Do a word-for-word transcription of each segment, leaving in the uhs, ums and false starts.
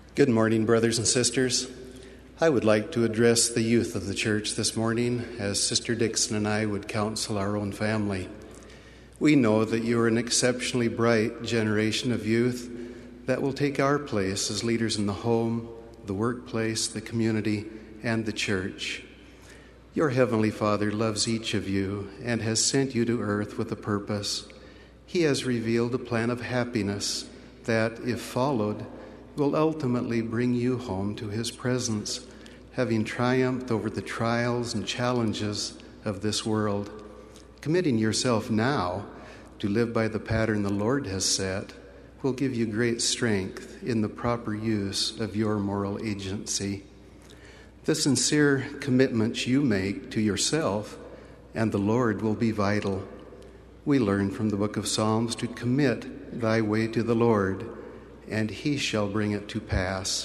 Good morning, brothers and sisters. I would like to address the youth of the church this morning as Sister Dixon and I would counsel our own family. We know that you are an exceptionally bright generation of youth that will take our place as leaders in the home, the workplace, the community, and the church. Your Heavenly Father loves each of you and has sent you to earth with a purpose. He has revealed a plan of happiness that, if followed, will ultimately bring you home to His presence, having triumphed over the trials and challenges of this world. Committing yourself now to live by the pattern the Lord has set will give you great strength in the proper use of your moral agency. The sincere commitments you make to yourself and the Lord will be vital. We learn from the book of Psalms to commit thy way to the Lord, and He shall bring it to pass.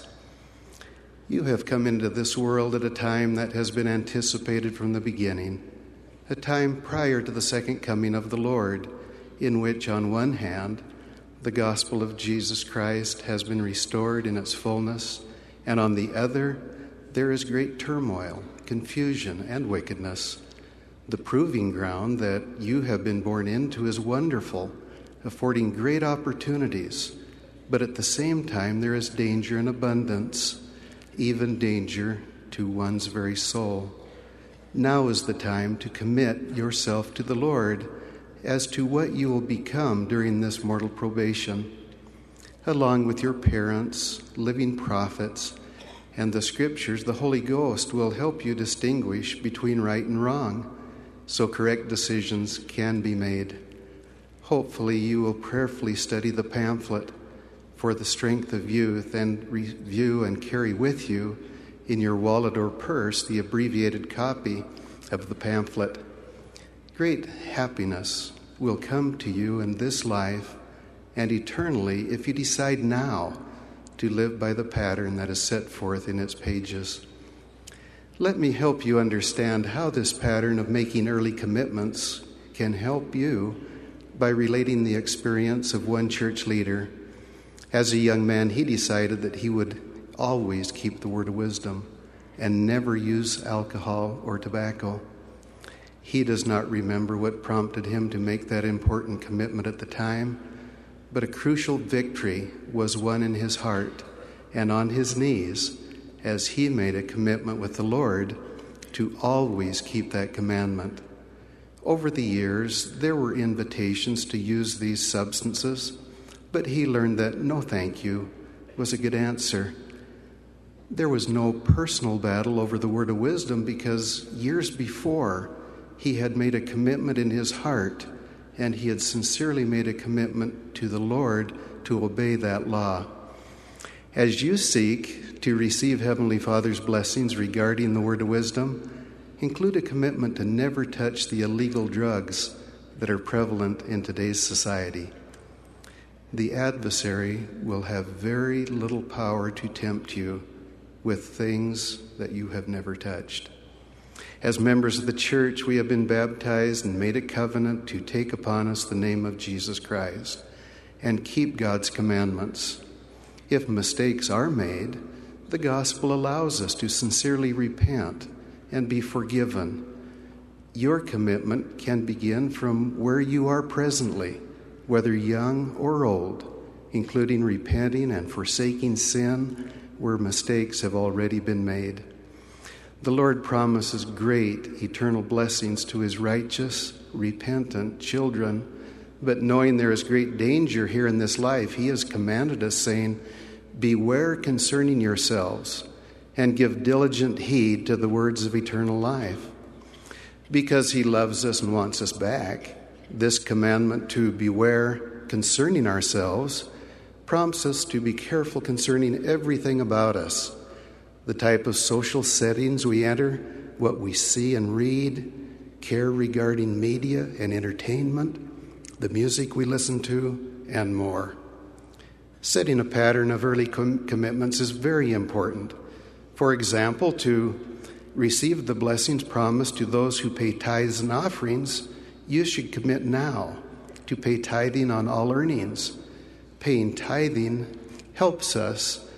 You have come into this world at a time that has been anticipated from the beginning, a time prior to the second coming of the Lord, in which, on one hand, the gospel of Jesus Christ has been restored in its fullness, and on the other, there is great turmoil, confusion, and wickedness. The proving ground that you have been born into is wonderful, affording great opportunities, but at the same time there is danger in abundance, even danger to one's very soul. Now is the time to commit yourself to the Lord as to what you will become during this mortal probation. Along with your parents, living prophets, and the Scriptures, the Holy Ghost will help you distinguish between right and wrong, so correct decisions can be made. Hopefully you will prayerfully study the pamphlet for the strength of youth and review and carry with you in your wallet or purse the abbreviated copy of the pamphlet. Great happiness will come to you in this life and eternally if you decide now to live by the pattern that is set forth in its pages. Let me help you understand how this pattern of making early commitments can help you by relating the experience of one church leader. As a young man, he decided that he would always keep the word of wisdom and never use alcohol or tobacco. He does not remember what prompted him to make that important commitment at the time, but a crucial victory was won in his heart and on his knees as he made a commitment with the Lord to always keep that commandment. Over the years, there were invitations to use these substances, but he learned that no thank you was a good answer. There was no personal battle over the word of wisdom because years before he had made a commitment in his heart and he had sincerely made a commitment to the Lord to obey that law. As you seek to receive Heavenly Father's blessings regarding the word of wisdom, include a commitment to never touch the illegal drugs that are prevalent in today's society. The adversary will have very little power to tempt you with things that you have never touched. As members of the church, we have been baptized and made a covenant to take upon us the name of Jesus Christ and keep God's commandments. If mistakes are made, the gospel allows us to sincerely repent and be forgiven. Your commitment can begin from where you are presently, whether young or old, including repenting and forsaking sin where mistakes have already been made. The Lord promises great eternal blessings to His righteous, repentant children, but knowing there is great danger here in this life, He has commanded us, saying, "Beware concerning yourselves, and give diligent heed to the words of eternal life." Because He loves us and wants us back, this commandment to beware concerning ourselves prompts us to be careful concerning everything about us, the type of social settings we enter, what we see and read, care regarding media and entertainment, the music we listen to, and more. Setting a pattern of early com- commitments is very important. For example, to receive the blessings promised to those who pay tithes and offerings, you should commit now to pay tithing on all earnings. Paying tithing helps us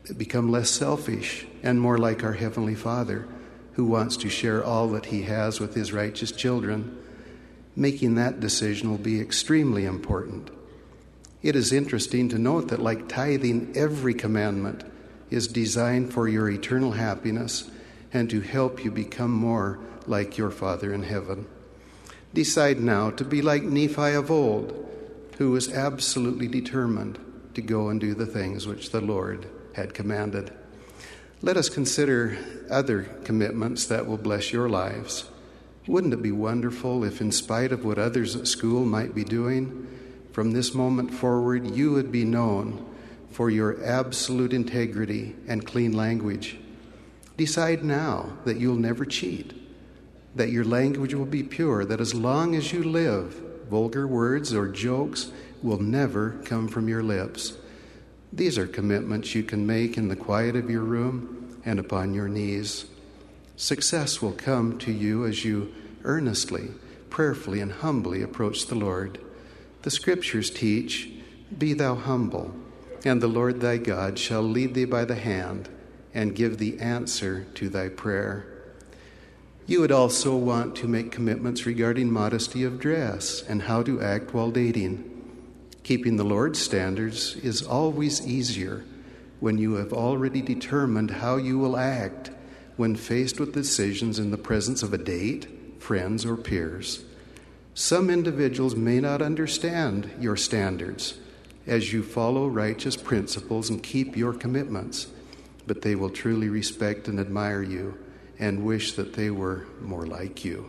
become less selfish and more like our Heavenly Father, who wants to share all that he has with his righteous children. Making that decision will be extremely important. It is interesting to note that, like tithing, every commandment is designed for your eternal happiness and to help you become more like your Father in heaven. Decide now to be like Nephi of old, who was absolutely determined to go and do the things which the Lord had commanded. Let us consider other commitments that will bless your lives. Wouldn't it be wonderful if, in spite of what others at school might be doing, from this moment forward you would be known for your absolute integrity and clean language? Decide now that you'll never cheat, that your language will be pure, that as long as you live, vulgar words or jokes will never come from your lips. These are commitments you can make in the quiet of your room and upon your knees. Success will come to you as you earnestly, prayerfully, and humbly approach the Lord. The Scriptures teach, "Be thou humble, and the Lord thy God shall lead thee by the hand and give thee answer to thy prayer." You would also want to make commitments regarding modesty of dress and how to act while dating. Keeping the Lord's standards is always easier when you have already determined how you will act when faced with decisions in the presence of a date, friends, or peers. Some individuals may not understand your standards as you follow righteous principles and keep your commitments, but they will truly respect and admire you and wish that they were more like you.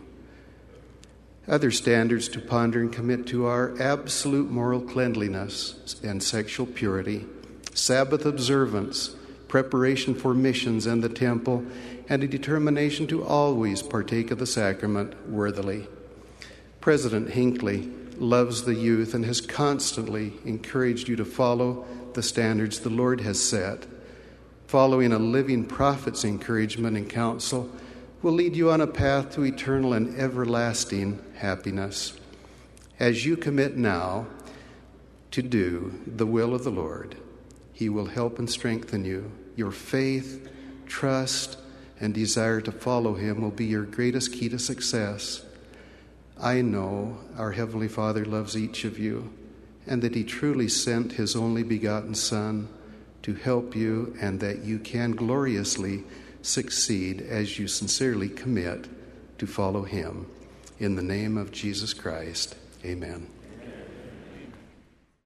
Other standards to ponder and commit to are absolute moral cleanliness and sexual purity, Sabbath observance, preparation for missions and the temple, and a determination to always partake of the sacrament worthily. President Hinckley loves the youth and has constantly encouraged you to follow the standards the Lord has set. Following a living prophet's encouragement and counsel will lead you on a path to eternal and everlasting happiness. As you commit now to do the will of the Lord, he will help and strengthen you. Your faith, trust, and desire to follow him will be your greatest key to success. I know our Heavenly Father loves each of you and that he truly sent his only begotten Son to help you, and that you can gloriously succeed as you sincerely commit to follow him. In the name of Jesus Christ, amen.